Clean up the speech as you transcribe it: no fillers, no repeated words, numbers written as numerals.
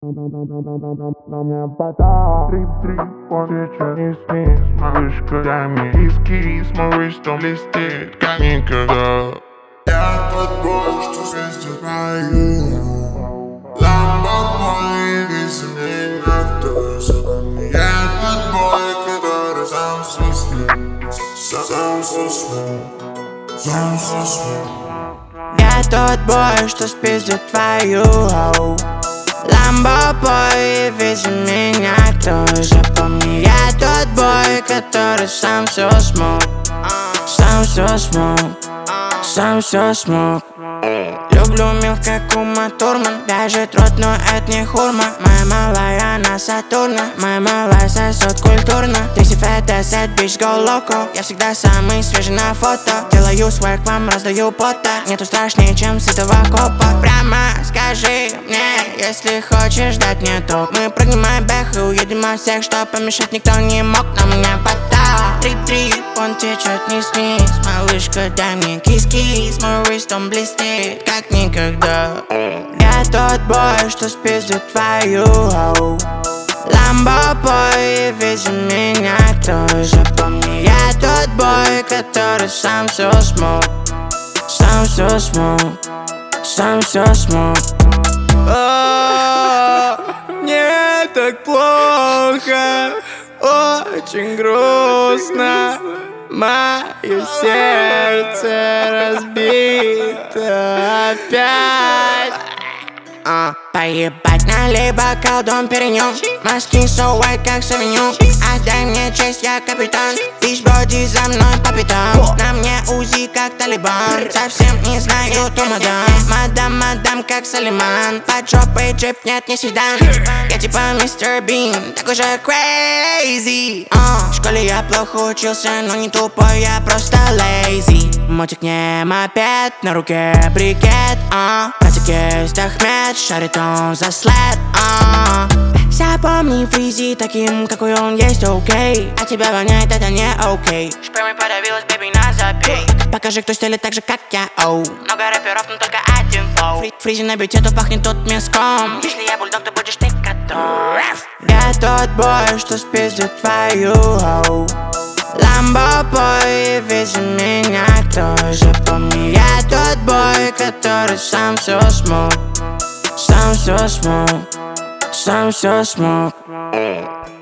На мне вода, трип-трип, он течет не снизь. Малышка, дай мне кис-кис, мой выступ блестит, как никогда. Я тот бой, что светит твою ламбо-бой, вези меня в той зоне. Я тот бой, который сам все смог, сам все смог, сам все смог. Я тот бой, что спиздит твою ламбо-бой, вези меня к той запомни. Я тот бой, который сам все смог, сам все смог, сам все смог. Люблю мил, как Ума Турман. Вяжет рот, но это не хурма. Моя малая на Сатурна, моя малая сосет культурно. Трикси фета, сет, бич, go loco. Я всегда самый свежий на фото. Делаю свой к вам, раздаю пота. Нету страшнее, чем с этого копа. Прямо скажи мне, если хочешь дать мне ток. Мы прыгнем бэх и уедем от всех, чтоб помешать никто не мог. На меня вода, трип-трип, он течет не снизь. Малышка, дай мне кис-кис, мой врист, он блестит, как никогда. Я тот бой, что спиздит твою ламбо-бой, вези меня к той запомни. Я тот бой, который сам все смог, сам все смог, сам все смог. Мне так плохо, очень грустно. Мое сердце разбито опять. Поебать, налей бокал, дом перенём. Маски so white, как савиньон. Отдай мне честь, я капитан. Бич-боди за мной по пятам. На мне УЗИ, как Талибан. Совсем не знаю ту мадам. Мадам, как Салиман. Под жопой джип, нет, не седан. Я типа мистер Бин, такой же crazy. В школе я плохо учился, но не тупой, я просто lazy. Мотик не мопед, на руке брикет. Братик есть Ахмед, шарит он за след. Запомни Фризи таким, какой он есть, окей. А тебя воняет, это не окей. Шпермой подавилась, бэби, на забей. Покажи, кто стелит так же, как я, оу. Много рэперов, но только один флоу. Фризи на бите, то пахнет тут мяском. Если я бульдог, то будешь ты котом. Я тот бой, что спиздит твою ламбо-бой, вези меня к той запомни. Я тот бой, который сам все смог, сам все смог, сам все смог.